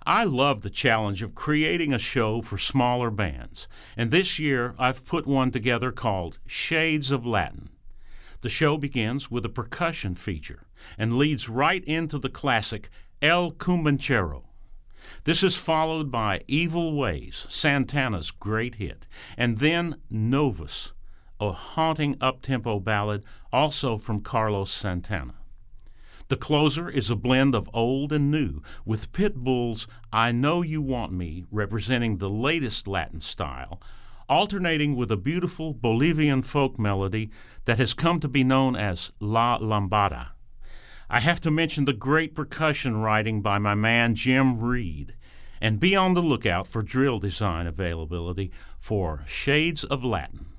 I love the challenge of creating a show for smaller bands, and this year I've put one together called Shades of Latin. The show begins with a percussion feature and leads right into the classic El Cumbanchero. This is followed by Evil Ways, Santana's great hit, and then Novus, a haunting up-tempo ballad also from Carlos Santana. The closer is a blend of old and new, with Pitbull's I Know You Want Me representing the latest Latin style, alternating with a beautiful Bolivian folk melody that has come to be known as La Lambada. I have to mention the great percussion writing by my man Jim Reed, and be on the lookout for drill design availability for Shades of Latin.